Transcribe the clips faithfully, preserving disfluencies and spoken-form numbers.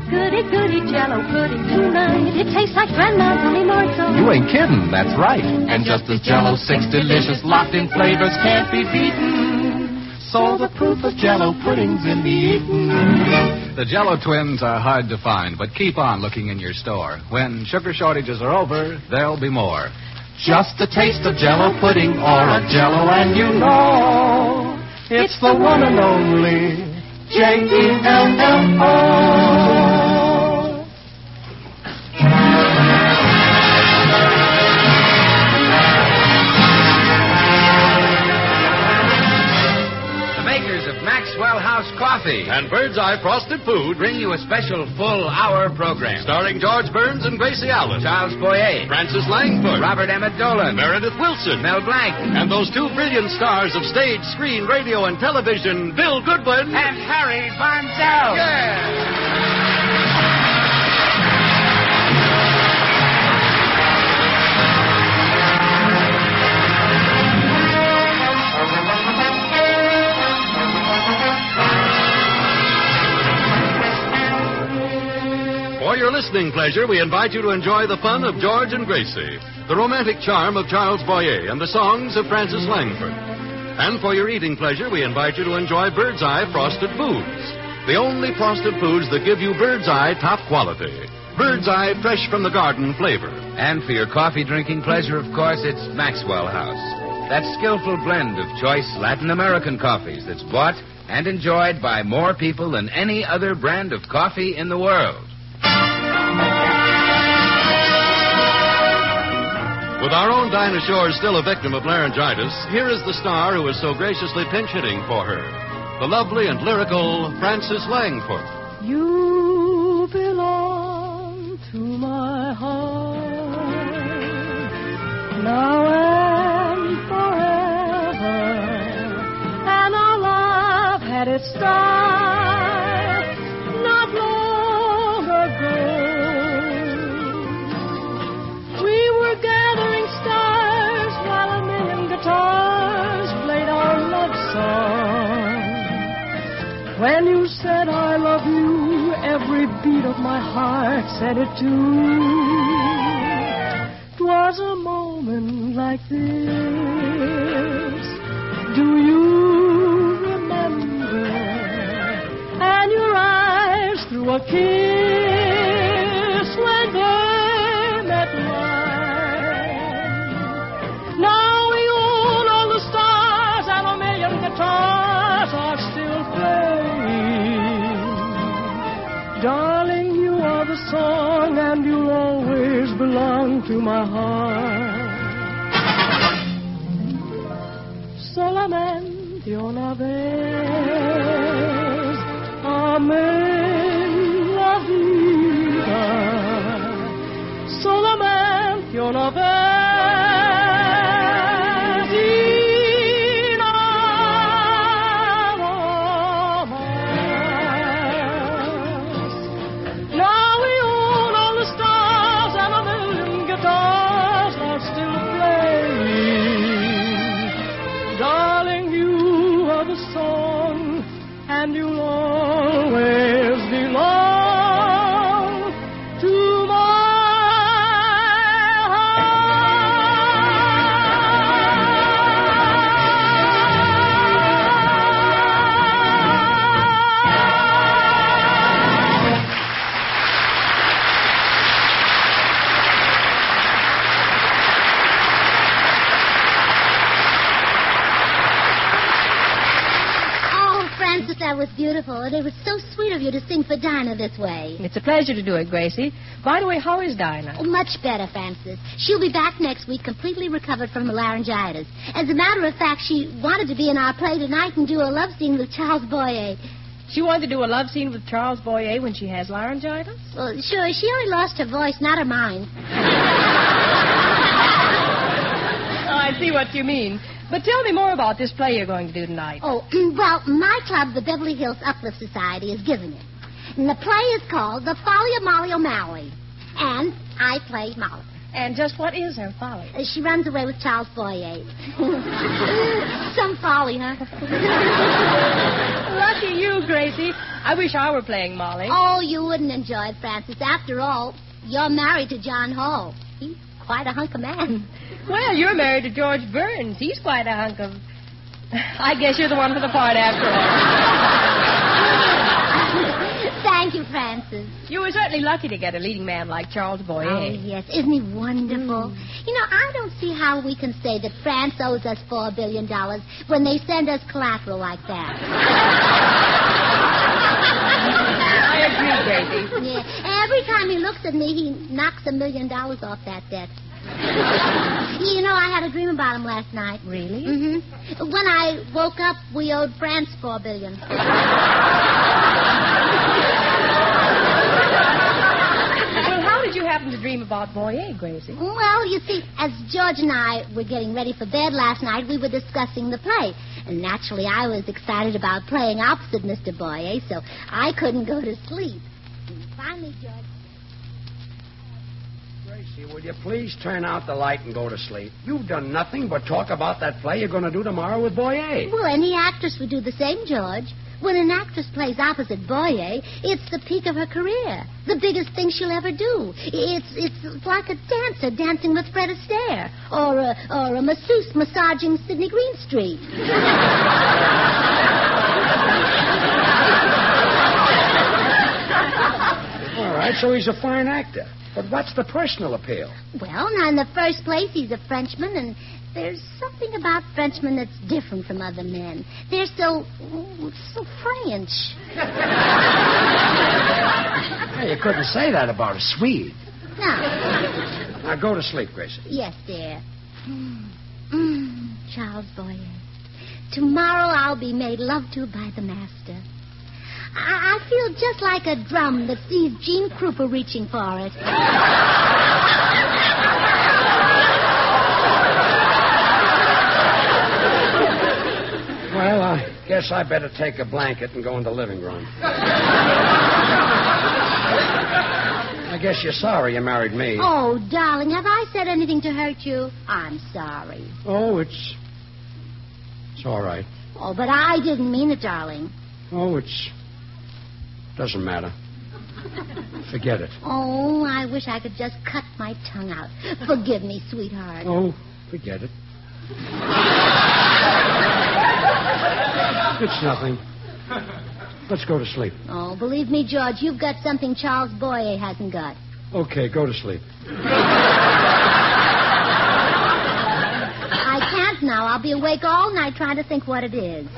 goody, goody Jello pudding tonight. It tastes like Grandma's honey mortal. You ain't kidding, that's right. And just as Jello's six delicious locked-in flavors can't be beaten, so the proof of Jello pudding's in the eating. The Jello twins are hard to find, but keep on looking in your store. When sugar shortages are over, there'll be more. Just a taste of Jello pudding or a Jello and you know it's the one and only J E L L O. Maxwell House Coffee and Bird's Eye Frosted Food bring you a special full-hour program starring George Burns and Gracie Allen, Charles Boyer, Francis Langford, Robert Emmett Dolan, Meredith Wilson, Mel Blanc, and those two brilliant stars of stage, screen, radio, and television, Bill Goodwin and Harry Bonzel. Yeah! For your listening pleasure, we invite you to enjoy the fun of George and Gracie, the romantic charm of Charles Boyer, and the songs of Francis Langford. And for your eating pleasure, we invite you to enjoy Bird's Eye Frosted Foods, the only frosted foods that give you Bird's Eye top quality. Bird's Eye fresh from the garden flavor. And for your coffee drinking pleasure, of course, it's Maxwell House. That skillful blend of choice Latin American coffees that's bought and enjoyed by more people than any other brand of coffee in the world. With our own Dinah Shore still a victim of laryngitis, here is the star who is so graciously pinch hitting for her, the lovely and lyrical Francis Langford. You belong to my heart now and forever, and our love had its start not long ago. We were gathering stars while a million guitars played our love song. When you said I love you, every beat of my heart said it too. 'Twas a moment like this. Do you remember? And your eyes threw a kiss when they met mine. Now we own all the stars and a million guitars are still playing. Darling, you are the song and you'll always belong to my heart. Solamente una vez, amén la vida. Solamente una vez. And you'll always belong to my That was beautiful, and it was so sweet of you to sing for Dinah this way. It's a pleasure to do it, Gracie. By the way, how is Dinah? Oh, much better, Francis. She'll be back next week completely recovered from the laryngitis. As a matter of fact, she wanted to be in our play tonight and do a love scene with Charles Boyer. She wanted to do a love scene with Charles Boyer when she has laryngitis? Well, sure, she only lost her voice, not her mind. Oh, I see what you mean. But tell me more about this play you're going to do tonight. Oh, well, my club, the Beverly Hills Uplift Society, is giving it. And the play is called The Folly of Molly O'Malley. And I play Molly. And just what is her folly? Uh, she runs away with Charles Boyer. Some folly, huh? Lucky you, Gracie. I wish I were playing Molly. Oh, you wouldn't enjoy it, Francis. After all, you're married to John Hall. He's quite a hunk of man. Well, you're married to George Burns. He's quite a hunk of... I guess you're the one for the part after all. Thank you, Francis. You were certainly lucky to get a leading man like Charles Boyer. Oh, yes. Isn't he wonderful? Mm. You know, I don't see how we can say that France owes us four billion dollars when they send us collateral like that. I agree, Gracie. Yeah. Every time he looks at me, he knocks a million dollars off that debt. You know, I had a dream about him last night. Really? Mm-hmm. When I woke up, we owed France four billion dollars. Well, how did you happen to dream about Boyer, Gracie? Well, you see, as George and I were getting ready for bed last night, we were discussing the play. And naturally, I was excited about playing opposite Mister Boyer, so I couldn't go to sleep. And finally, George... Gracie, will you please turn out the light and go to sleep? You've done nothing but talk about that play you're going to do tomorrow with Boyer. Well, any actress would do the same, George. When an actress plays opposite Boyer, it's the peak of her career, the biggest thing she'll ever do. It's it's like a dancer dancing with Fred Astaire, or a, or a masseuse massaging Sidney Greenstreet. All right, so he's a fine actor. But what's the personal appeal? Well, now, in the first place, he's a Frenchman, and there's something about Frenchmen that's different from other men. They're so, so French. Hey, you couldn't say that about a Swede. No. Now, go to sleep, Gracie. Yes, dear. Mm, mm, Charles Boyer. Tomorrow I'll be made love to by the master. I, I feel just like a drum that sees Gene Krupa reaching for it. Well, I guess I better take a blanket and go in the living room. I guess you're sorry you married me. Oh, darling, have I said anything to hurt you? I'm sorry. Oh, it's... It's all right. Oh, but I didn't mean it, darling. Oh, it's... Doesn't matter. Forget it. Oh, I wish I could just cut my tongue out. Forgive me, sweetheart. Oh, forget it. It's nothing. Let's go to sleep. Oh, believe me, George, you've got something Charles Boyer hasn't got. Okay, go to sleep. I can't now. I'll be awake all night trying to think what it is.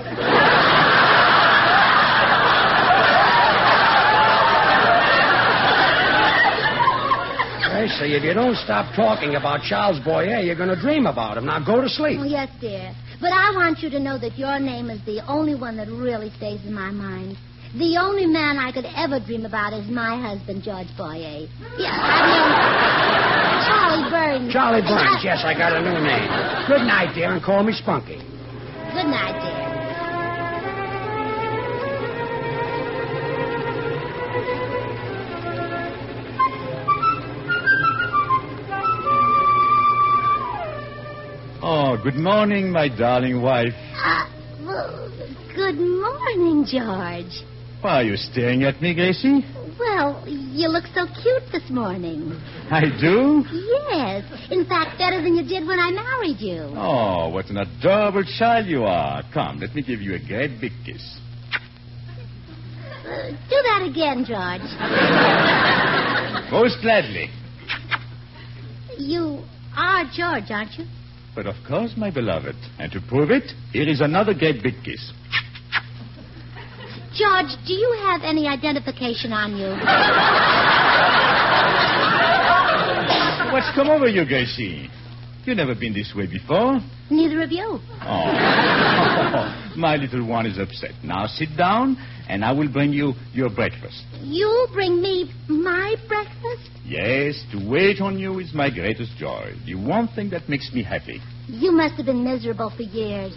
Gracie, if you don't stop talking about Charles Boyer, you're going to dream about him. Now go to sleep. Oh, yes, dear. But I want you to know that your name is the only one that really stays in my mind. The only man I could ever dream about is my husband, George Boyer. Yeah, I mean, Charlie Burns. Charlie Burns, yes, I got a new name. Good night, dear, and call me Spunky. Good night, dear. Oh, good morning, my darling wife. Uh, well, good morning, George. Why are you staring at me, Gracie? Well, you look so cute this morning. I do? Yes. In fact, better than you did when I married you. Oh, what an adorable child you are. Come, let me give you a great big kiss. Uh, do that again, George. Most gladly. You are George, aren't you? But of course, my beloved. And to prove it, here is another great big kiss. George, do you have any identification on you? What's come over you, Gracie? You've never been this way before. Neither of you. Oh. My little one is upset. Now sit down, and I will bring you your breakfast. You'll bring me my breakfast? Yes, to wait on you is my greatest joy. The one thing that makes me happy. You must have been miserable for years.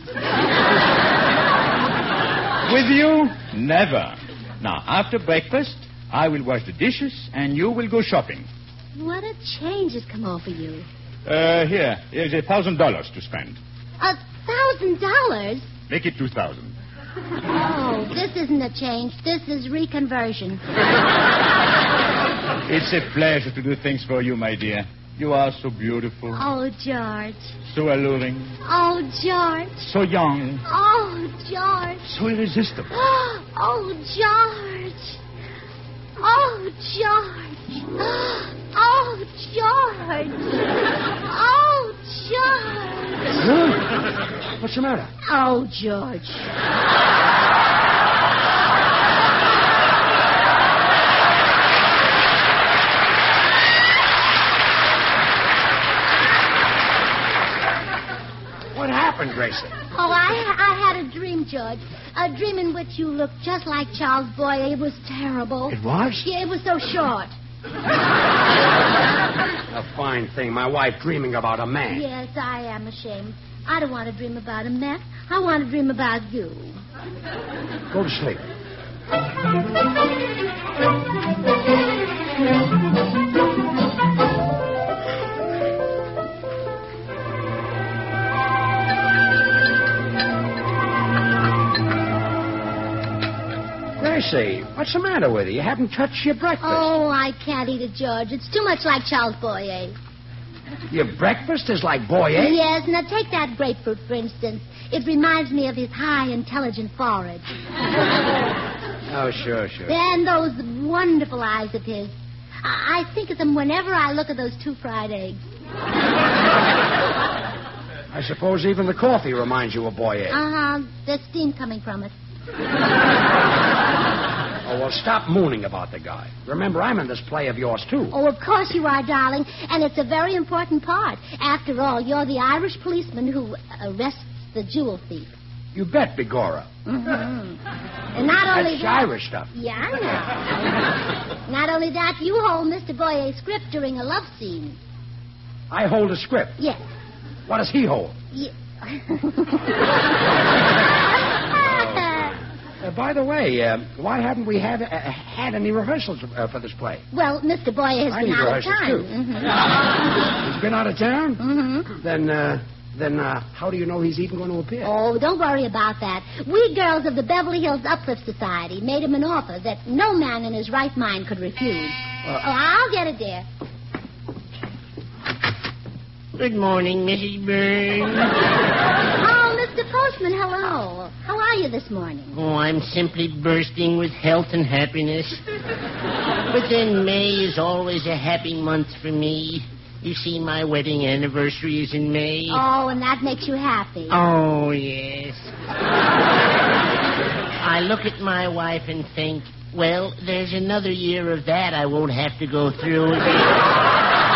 With you, never. Now, after breakfast, I will wash the dishes, and you will go shopping. What a change has come over you. Uh, here, here's a thousand dollars to spend. A thousand dollars? Make it two thousand. Oh, this isn't a change. This is reconversion. It's a pleasure to do things for you, my dear. You are so beautiful. Oh, George. So alluring. Oh, George. So young. Oh, George. So irresistible. Oh, George. Oh, George. Oh, George. Oh, George. What's the matter? Oh, George. What happened, Gracie? Oh, I, I had a dream, George. A dream in which you looked just like Charles Boyer. It was terrible. It was? Yeah, it was so short. A fine thing. My wife dreaming about a man. Yes, I am ashamed. I don't want to dream about a man. I want to dream about you. Go to sleep. Gracie, what's the matter with you? You haven't touched your breakfast. Oh, I can't eat it, George. It's too much like Charles Boyer. Your breakfast is like Boyer? Yes, now take that grapefruit, for instance. It reminds me of his high, intelligent forehead. Oh, sure, sure. And those wonderful eyes of his. I, I think of them whenever I look at those two fried eggs. I suppose even the coffee reminds you of Boyer. Uh-huh. There's steam coming from it. Oh, well, stop mooning about the guy. Remember, I'm in this play of yours, too. Oh, of course you are, darling. And it's a very important part. After all, you're the Irish policeman who arrests the jewel thief. You bet, Begorra. Mm-hmm. And not only That's that... Irish stuff. Yeah, I know. Not only that, you hold Mister Boyer's script during a love scene. I hold a script. Yes. What does he hold? Yeah. Uh, by the way, uh, why haven't we had, uh, had any rehearsals uh, for this play? Well, Mister Boyer has I been need out of rehearsals, time. too. Mm-hmm. He's been out of town? Mm-hmm. Then, uh, then uh, how do you know he's even going to appear? Oh, don't worry about that. We girls of the Beverly Hills Uplift Society made him an offer that no man in his right mind could refuse. Uh, oh, I'll get it, dear. Good morning, Missus Burns. Oh, Mister Postman, hello. How are you this morning? Oh, I'm simply bursting with health and happiness. But then May is always a happy month for me. You see, my wedding anniversary is in May. Oh, and that makes you happy. Oh, yes. I look at my wife and think, well, there's another year of that I won't have to go through again.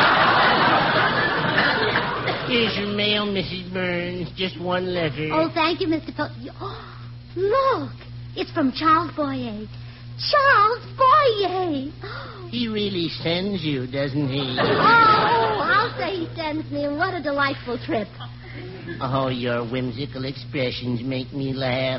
Here's your mail, Missus Burns. Just one letter. Oh, thank you, Mister Po... Oh, look. It's from Charles Boyer. Charles Boyer. He really sends you, doesn't he? Oh, I'll say he sends me. And what a delightful trip. Oh, your whimsical expressions make me laugh.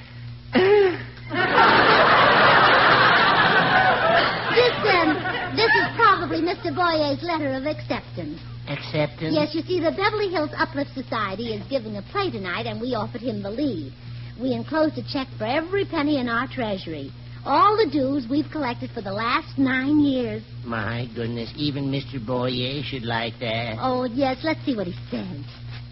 This, um, this is probably Mister Boyer's letter of acceptance. Acceptance? Yes, you see, the Beverly Hills Uplift Society is giving a play tonight, and we offered him the lead. We enclosed a check for every penny in our treasury. All the dues we've collected for the last nine years. My goodness, even Mister Boyer should like that. Oh, yes, let's see what he says.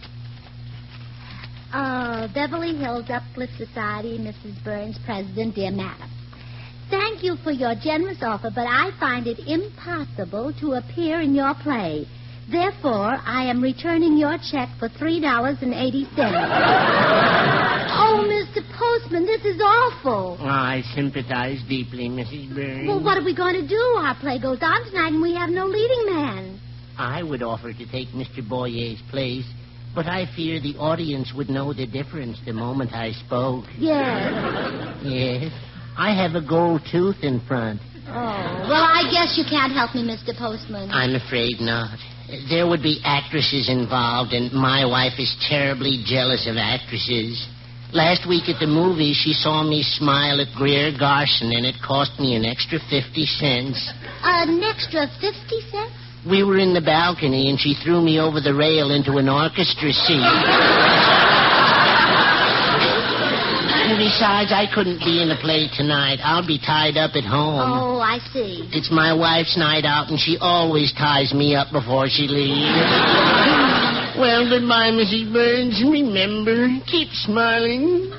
Uh, Beverly Hills Uplift Society, Missus Burns, President, dear Madam. Thank you for your generous offer, but I find it impossible to appear in your play. Therefore, I am returning your check for three dollars and eighty cents. Oh, Mister Postman, this is awful. Oh, I sympathize deeply, Missus Burns. Well, what are we going to do? Our play goes on tonight, and we have no leading man. I would offer to take Mister Boyer's place, but I fear the audience would know the difference the moment I spoke. Yes. Yes. I have a gold tooth in front. Oh, well, I guess you can't help me, Mister Postman. I'm afraid not. There would be actresses involved, and my wife is terribly jealous of actresses. Last week at the movies, she saw me smile at Greer Garson, and it cost me an extra fifty cents. An extra fifty cents? We were in the balcony, and she threw me over the rail into an orchestra seat. And besides, I couldn't be in the play tonight. I'll be tied up at home. Oh, I see. It's my wife's night out, and she always ties me up before she leaves. Well, goodbye, Missus Burns. Remember, keep smiling.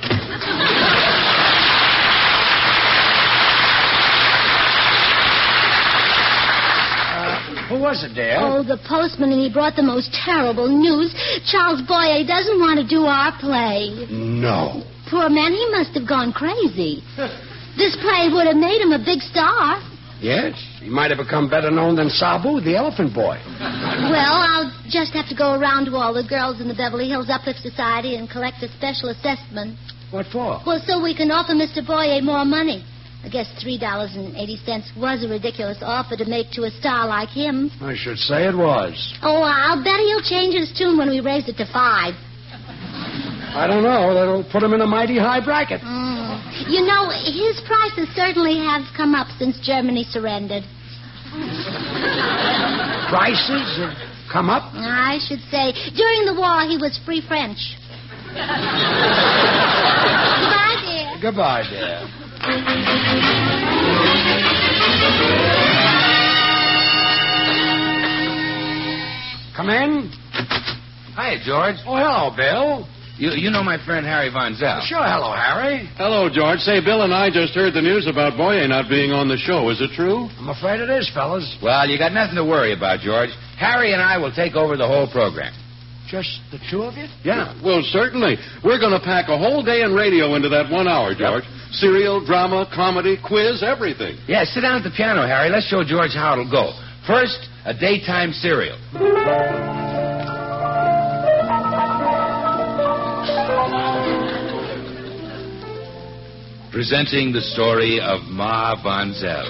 Who was it, dear? Oh, the postman, and he brought the most terrible news. Charles Boyer doesn't want to do our play. No. Poor man, he must have gone crazy. This play would have made him a big star. Yes, he might have become better known than Sabu, the elephant boy. Well, I'll just have to go around to all the girls in the Beverly Hills Uplift Society and collect a special assessment. What for? Well, so we can offer Mister Boyer more money. I guess three dollars and eighty cents was a ridiculous offer to make to a star like him. I should say it was. Oh, I'll bet he'll change his tune when we raise it to five. I don't know. That'll put him in a mighty high bracket. Mm. You know, his prices certainly have come up since Germany surrendered. Prices have come up? I should say. During the war, he was free French. Goodbye, dear. Goodbye, dear. Come in. Hi, George. Oh, hello, Bill. You you know my friend Harry Von Zell. Sure, hello, Harry. Hello, George. Say, Bill and I just heard the news about Boyer not being on the show. Is it true? I'm afraid it is, fellas. Well, you got nothing to worry about, George. Harry and I will take over the whole program. Just the two of you? Yeah, well, certainly. We're going to pack a whole day in radio into that one hour, George. Yep. Serial, drama, comedy, quiz, everything. Yeah, sit down at the piano, Harry. Let's show George how it'll go. First, a daytime serial. Presenting the story of Ma Von Zell.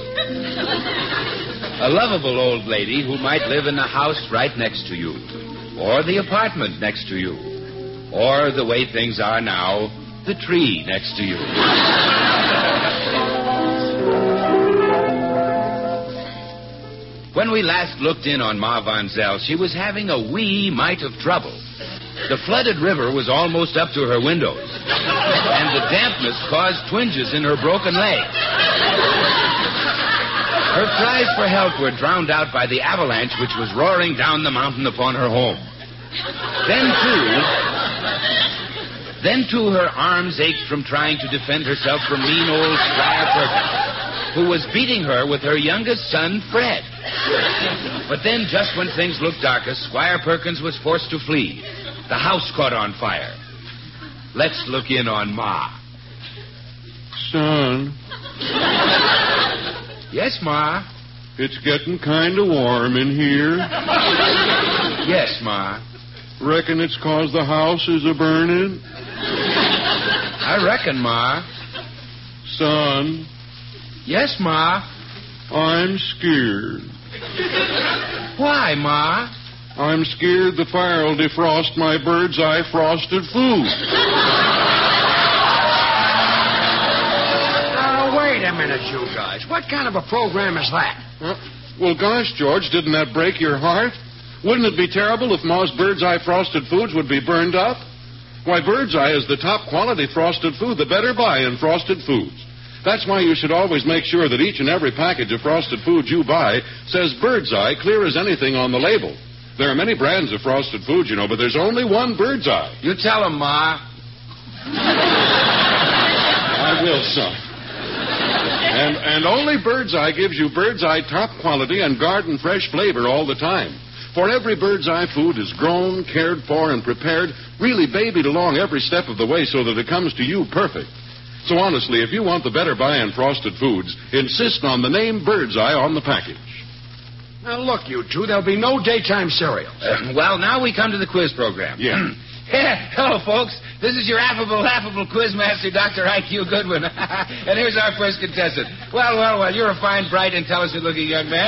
A lovable old lady who might live in the house right next to you, or the apartment next to you, or, the way things are now, the tree next to you. When we last looked in on Ma Von Zell, she was having a wee mite of trouble. The flooded river was almost up to her windows, and the dampness caused twinges in her broken leg. Her cries for help were drowned out by the avalanche which was roaring down the mountain upon her home. Then, too, then, too, her arms ached from trying to defend herself from mean old Squire Perkins, who was beating her with her youngest son, Fred. But then, just when things looked darkest, Squire Perkins was forced to flee. The house caught on fire. Let's look in on Ma. Son. Yes, Ma? It's getting kind of warm in here. Yes, Ma. Reckon it's 'cause the house is a-burning? I reckon, Ma. Son. Yes, Ma. I'm scared. Why, Ma? I'm scared the fire will defrost my bird's eye frosted food. Now, wait a minute, you guys. What kind of a program is that? Uh, well, gosh, George, didn't that break your heart? Wouldn't it be terrible if Ma's bird's eye frosted foods would be burned up? Why, bird's eye is the top quality frosted food, the better buy in frosted foods. That's why you should always make sure that each and every package of frosted foods you buy says bird's eye clear as anything on the label. There are many brands of frosted foods, you know, but there's only one bird's eye. You tell him, Ma. I will, son. And, and only bird's eye gives you bird's eye top quality and garden fresh flavor all the time. For every bird's eye food is grown, cared for, and prepared, really babied along every step of the way so that it comes to you perfect. So honestly, if you want the better buy in frosted foods, insist on the name Bird's Eye on the package. Now, look, you two, there'll be no daytime cereals. Uh, well, now we come to the quiz program. Yeah. Hello, folks. This is your affable, laughable quiz master, Doctor I Q Goodwin. And here's our first contestant. Well, well, well, you're a fine, bright, intelligent-looking young man.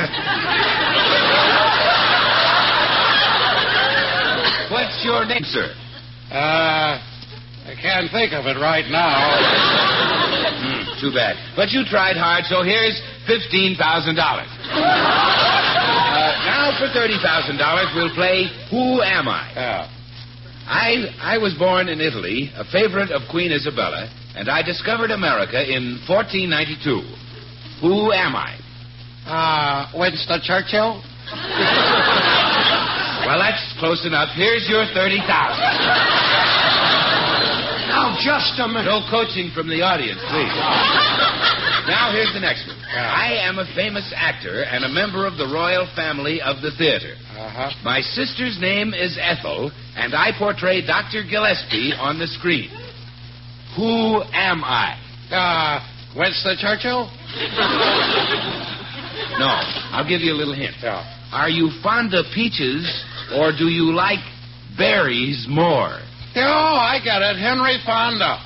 What's your name, sir? Uh, I can't think of it right now. Mm, too bad. But you tried hard, so here's fifteen thousand dollars. Uh, now for thirty thousand dollars, we'll play Who Am I? Yeah. I I was born in Italy, a favorite of Queen Isabella, and I discovered America in fourteen ninety-two. Who am I? Uh, Winston Churchill? Well, that's close enough. Here's your thirty thousand dollars. Now, just a minute. No coaching from the audience, please. Now, here's the next one. I am a famous actor and a member of the royal family of the theater. Uh-huh. My sister's name is Ethel, and I portray Doctor Gillespie on the screen. Who am I? Uh, Winston Churchill? No, I'll give you a little hint. Yeah. Are you fond of peaches, or do you like berries more? Oh, I got it. Henry Fonda.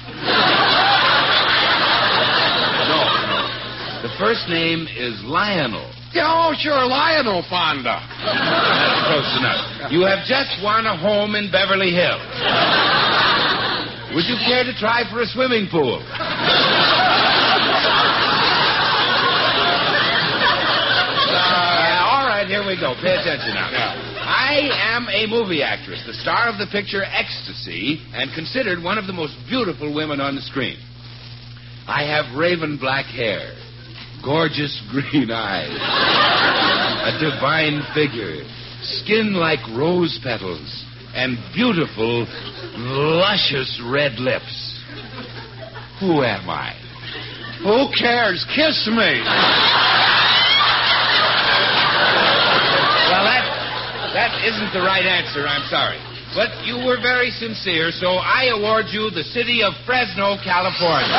No, no. The first name is Lionel. Oh, sure, Lionel Fonda. That's close enough. You have just won a home in Beverly Hills. Would you care to try for a swimming pool? Uh, all right, here we go. Pay attention now. I am a movie actress, the star of the picture Ecstasy, and considered one of the most beautiful women on the screen. I have raven black hair, gorgeous green eyes, a divine figure, skin like rose petals, and beautiful, luscious red lips. Who am I? Who cares? Kiss me. Well, that, that isn't the right answer, I'm sorry. But you were very sincere, so I award you the city of Fresno, California.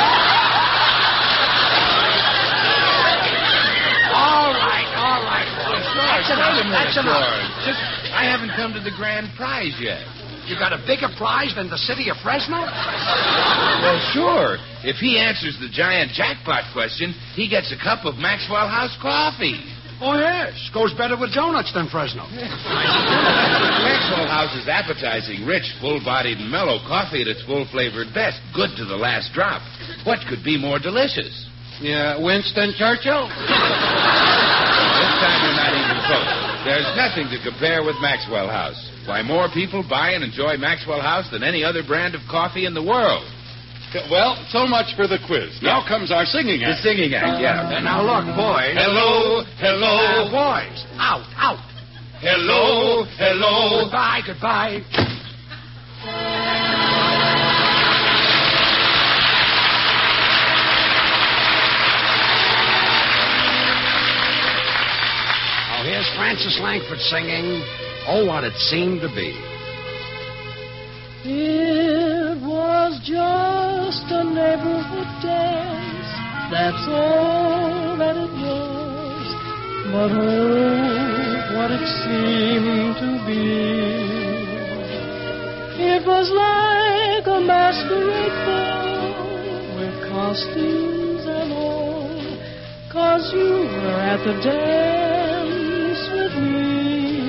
All right, all right, boys. That's enough. That's enough. Just, I haven't come to the grand prize yet. You got a bigger prize than the city of Fresno? Well, sure. If he answers the giant jackpot question, he gets a cup of Maxwell House coffee. Oh, yes. Goes better with donuts than Fresno. Maxwell House's appetizing, rich, full-bodied, and mellow coffee at its full-flavored best. Good to the last drop. What could be more delicious? Yeah, Winston Churchill? This time you're not even close. There's nothing to compare with Maxwell House. Why, more people buy and enjoy Maxwell House than any other brand of coffee in the world. Well, so much for the quiz. Now comes our singing act. The singing act, yeah. And now look, boys. Hello, hello. Uh, boys, out, out. Hello, hello. Goodbye, goodbye. Now here's Francis Langford singing Oh, What It Seemed to Be. It was just a neighborhood dance, that's all that it was. But oh, what it seemed to be. It was like a masquerade ball with costumes and all, 'cause you were at the dance with me.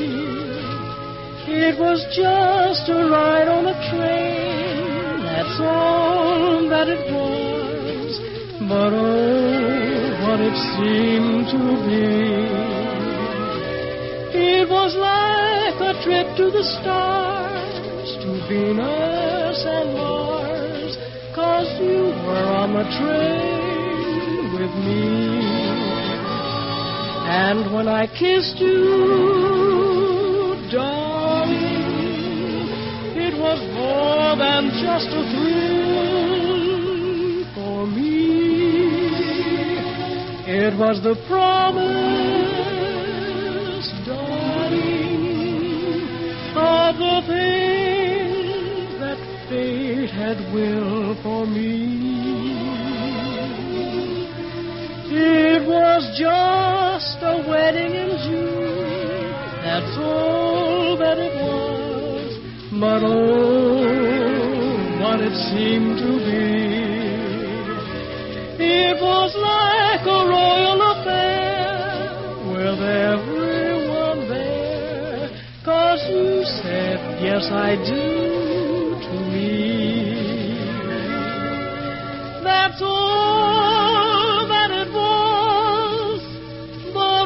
It was just a ride on a train, that's all that it was. But oh, what it seemed to be. It was like a trip to the stars, to Venus and Mars, 'cause you were on the train with me. And when I kissed you, darling, it was more than just a thrill for me. It was the promise, darling, of the thing that fate had willed for me. It was just a wedding in June, that's all that it was. But oh, what it seemed to be. It was like a royal affair with everyone there, 'cause you said, yes, I do to me. That's all that it was, but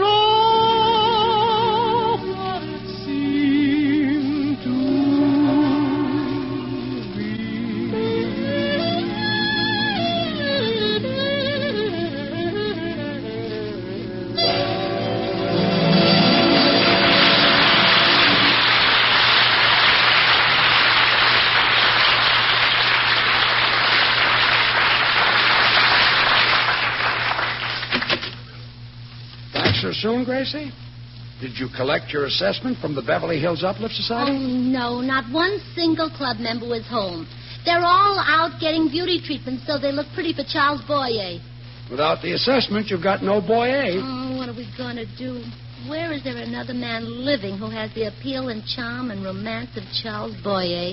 oh, what it seemed to be. answer soon, Gracie? Did you collect your assessment from the Beverly Hills Uplift Oh, Society? no, not one single club member was home. They're all out getting beauty treatments so they look pretty for Charles Boyer. Without the assessment, you've got no Boyer. Oh, what are we going to do? Where is there another man living who has the appeal and charm and romance of Charles Boyer?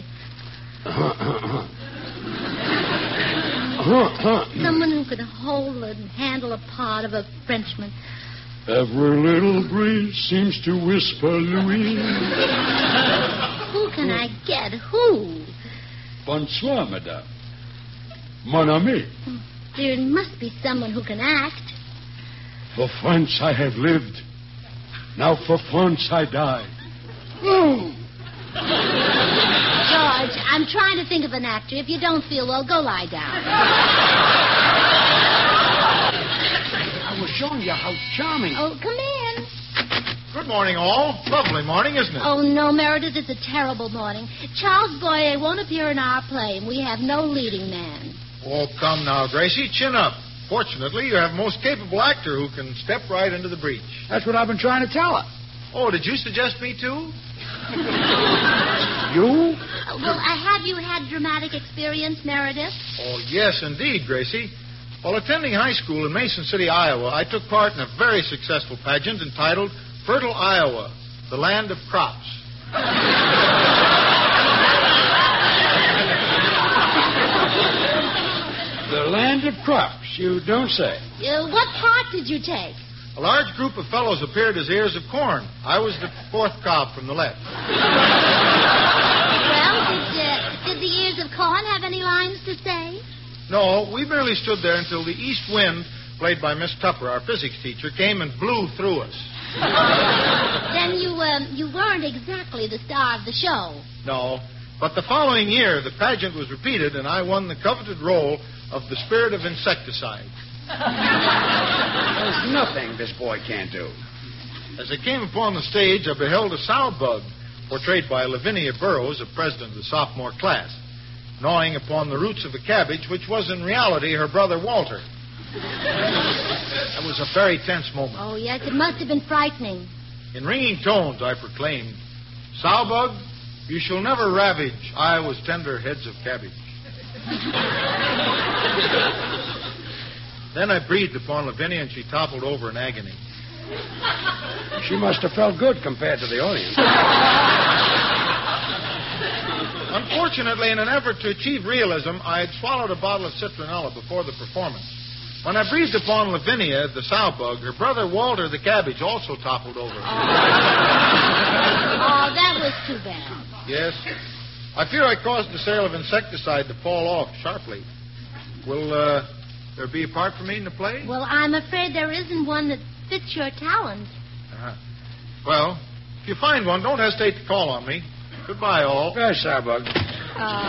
Someone who could hold and handle a part of a Frenchman. Every little breeze seems to whisper Louis. Who can I get? Who? Bonsoir, madame. Mon ami. There must be someone who can act. For France I have lived. Now for France I die. George, I'm trying to think of an actor. If you don't feel well, go lie down. I was showing you how charming. Oh, come in. Good morning, all. Lovely morning, isn't it? Oh, no, Meredith, it's a terrible morning. Charles Boyer won't appear in our play, and we have no leading man. Oh, come now, Gracie. Chin up. Fortunately, you have a most capable actor who can step right into the breach. That's what I've been trying to tell her. Oh, did you suggest me, too? You? Uh, well, uh, have you had dramatic experience, Meredith? Oh, yes, indeed, Gracie. While attending high school in Mason City, Iowa, I took part in a very successful pageant entitled Fertile Iowa, the Land of Crops. The land of crops, you don't say. Uh, what part did you take? A large group of fellows appeared as ears of corn. I was the fourth cob from the left. Well, did, uh, did the ears of corn have any lines to say? No, we merely stood there until the east wind, played by Miss Tupper, our physics teacher, came and blew through us. Then you, um, you weren't exactly the star of the show. No, but the following year, the pageant was repeated, and I won the coveted role of the spirit of insecticide. There's nothing this boy can't do. As I came upon the stage, I beheld a sow bug, portrayed by Lavinia Burrows, a president of the sophomore class, gnawing upon the roots of a cabbage, which was in reality her brother Walter. That was a very tense moment. Oh, yes, it must have been frightening. In ringing tones, I proclaimed, "Sow bug, you shall never ravage Iowa's tender heads of cabbage." Then I breathed upon Lavinia, and she toppled over in agony. She must have felt good compared to the audience. Unfortunately, in an effort to achieve realism, I had swallowed a bottle of citronella before the performance. When I breathed upon Lavinia, the sow bug, her brother Walter, the cabbage, also toppled over. Oh, oh that was too bad. Yes. I fear I caused the sale of insecticide to fall off sharply. Will uh, there be a part for me in the play? Well, I'm afraid there isn't one that fits your talent. Uh-huh. Well, if you find one, don't hesitate to call on me. Goodbye, all. Yes, sir, Bug. Uh...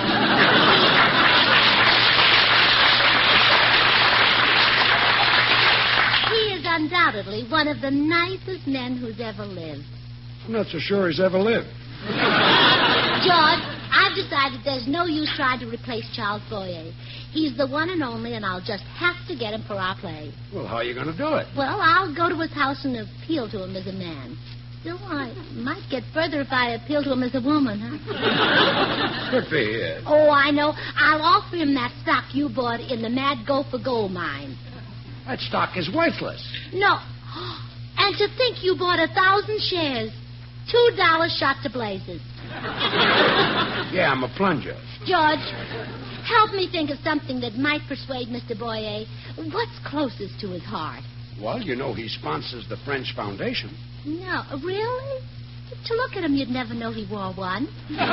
He is undoubtedly one of the nicest men who's ever lived. I'm not so sure he's ever lived. George, I've decided there's no use trying to replace Charles Boyer. He's the one and only, and I'll just have to get him for our play. Well, how are you going to do it? Well, I'll go to his house and appeal to him as a man. Still, I might get further if I appeal to him as a woman, huh? Could be, yes. Oh, I know. I'll offer him that stock you bought in the Mad Gopher Gold Mine. That stock is worthless. No. And to think you bought a thousand shares. Two dollars shot to blazes. Yeah, I'm a plunger. George, help me think of something that might persuade Mister Boyer. What's closest to his heart? Well, you know he sponsors the French Foundation. No, really? To look at him, you'd never know he wore one.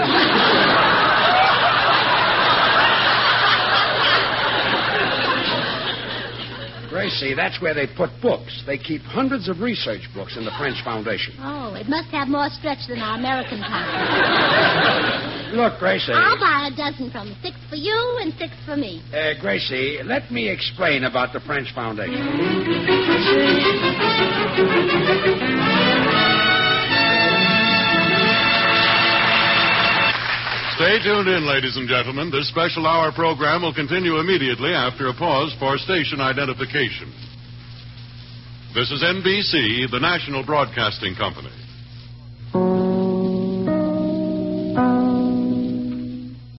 Gracie, that's where they put books. They keep hundreds of research books in the French Foundation. Oh, it must have more stretch than our American kind. Look, Gracie. I'll buy a dozen from him. Six for you and six for me. Uh, Gracie, let me explain about the French Foundation. Stay tuned in, ladies and gentlemen. This special hour program will continue immediately after a pause for station identification. This is N B C, the national broadcasting company.